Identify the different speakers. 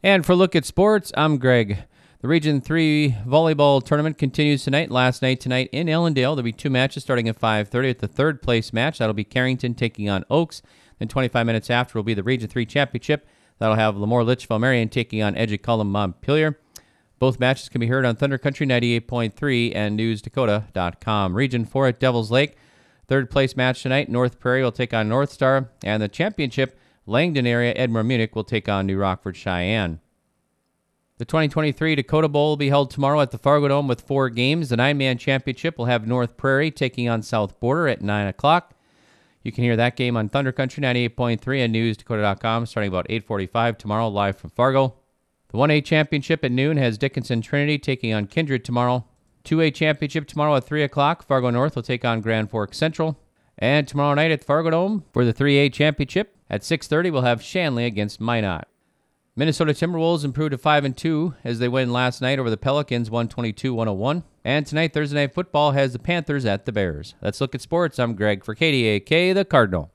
Speaker 1: And for Look at Sports, I'm Greg. The Region 3 volleyball tournament continues tonight. Last night tonight in Ellendale, there'll be two matches starting at 5:30. At the third place match, that'll be Carrington taking on Oaks. Then 25 minutes after will be the Region 3 championship. That'll have Lemoore Litchfield Marion taking on Edgecullum Montpelier. Both matches can be heard on Thunder Country 98.3 and NewsDakota.com. Region 4 at Devil's Lake. Third place match tonight, North Prairie will take on North Star. And the championship, Langdon area, Edmore Munich will take on New Rockford Cheyenne. The 2023 Dakota Bowl will be held tomorrow at the Fargo Dome with 4 games. The 9-man championship will have North Prairie taking on South Border at 9 o'clock. You can hear that game on Thunder Country 98.3 and NewsDakota.com starting about 8:45 tomorrow, live from Fargo. The 1A championship at noon has Dickinson Trinity taking on Kindred tomorrow. 2A championship tomorrow at 3 o'clock. Fargo North will take on Grand Forks Central. And tomorrow night at Fargo Dome for the 3A championship at 6:30 we'll have Shanley against Minot. Minnesota Timberwolves improved to 5-2 as they win last night over the Pelicans 122-101. And tonight, Thursday Night Football has the Panthers at the Bears. Let's look at sports. I'm Greg for KDAK, the Cardinal.